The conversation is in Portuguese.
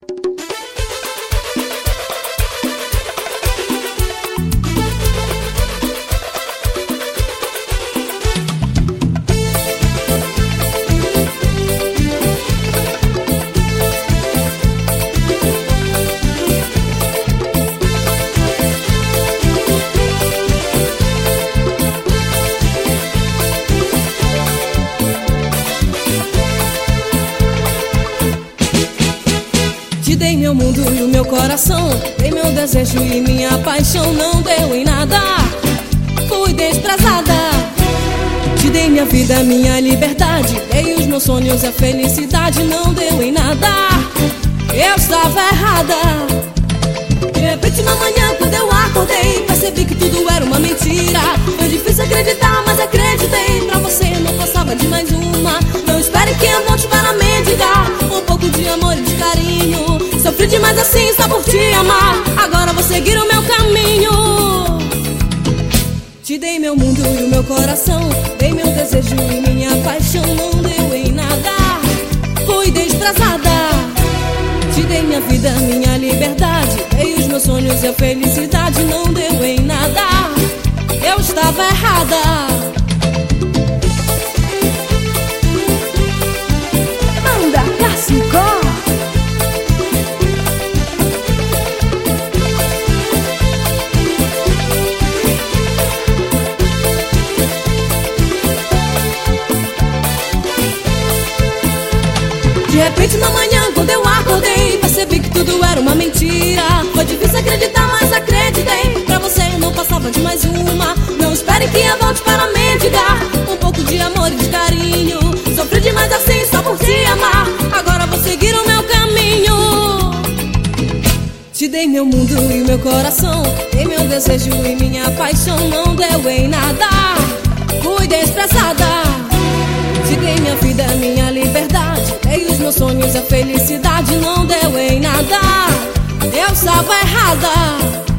Te dei meu mundo e o meu coração, dei meu desejo e minha paixão, não deu em nada, fui desprezada. Te dei minha vida, minha liberdade, dei os meus sonhos e a felicidade, não deu em nada, eu estava errada. De repente na manhã quando eu acordei, percebi que tudo era uma mentira. Foi difícil acreditar, mas acreditei. Pra você não passava de mais uma. Não espere que eu volte para mendigar um pouco de amor e de carinho. Sofri demais assim só por te amar, agora vou seguir o meu caminho. Te dei meu mundo e o meu coração, dei meu desejo e minha paixão, não deu em nada, fui desprezada. Te dei minha vida, minha liberdade, dei os meus sonhos e a felicidade, não deu em nada, eu estava errada. Manda Cacicó. De repente na manhã quando eu acordei, percebi que tudo era uma mentira. Foi difícil acreditar, mas acreditei. Pra você não passava de mais uma. Não espere que eu volte para mendigar um pouco de amor e de carinho. Sofri demais assim só por te amar, agora vou seguir o meu caminho. Te dei meu mundo e o meu coração, dei meu desejo e minha paixão, não deu em nada, fui desprezada. Te dei minha vida, minha liberdade, dei os meus sonhos e a felicidade, não deu em nada, eu estava errada.